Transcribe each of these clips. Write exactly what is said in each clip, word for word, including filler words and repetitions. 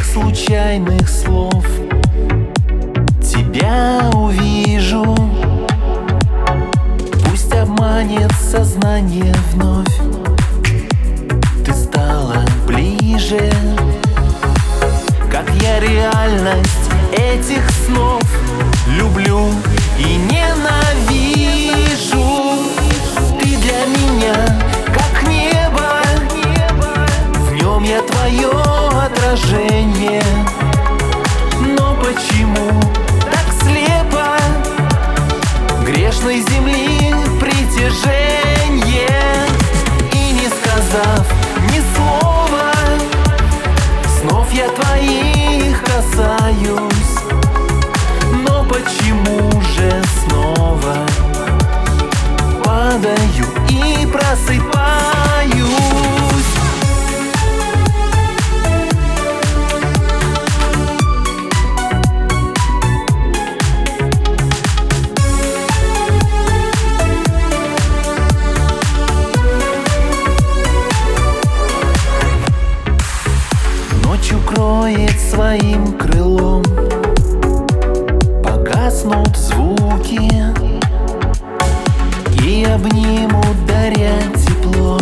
этих случайных слов тебя увижу. Пусть обманет сознание вновь, ты стала ближе. Как я реальность этих снов люблю и ненавижу. Ты для меня как небо, в нем я твое отражение. Но почему так слепо грешной земли притяжение? И не сказав ни слова, снов я твоих касаюсь. Но почему же снова падаю и просыпаюсь? Ночь укроет своим крылом, погаснут звуки и обнимут, даря тепло,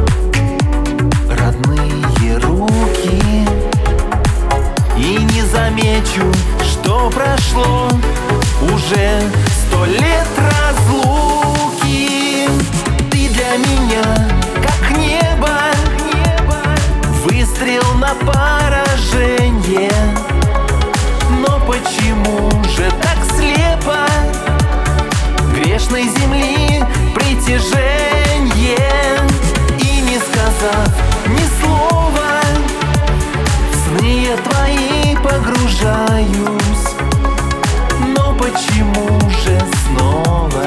родные руки. И не замечу, что прошло уже сто лет разлуки. Ты для меня как небо, выстрел на поражение. Но почему же так слепо грешной земли притяжение? И не сказав ни слова, в сны я твои погружаюсь. Но почему же снова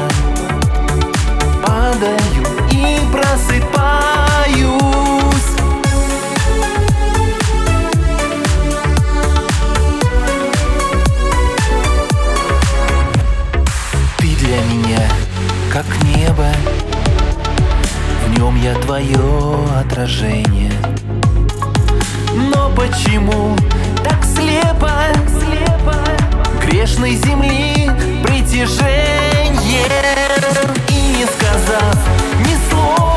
падаю и просыпаюсь? Для меня как небо, в нем я твое отражение. Но почему так слепо, слепо грешной земли притяжение? И не сказав ни слова,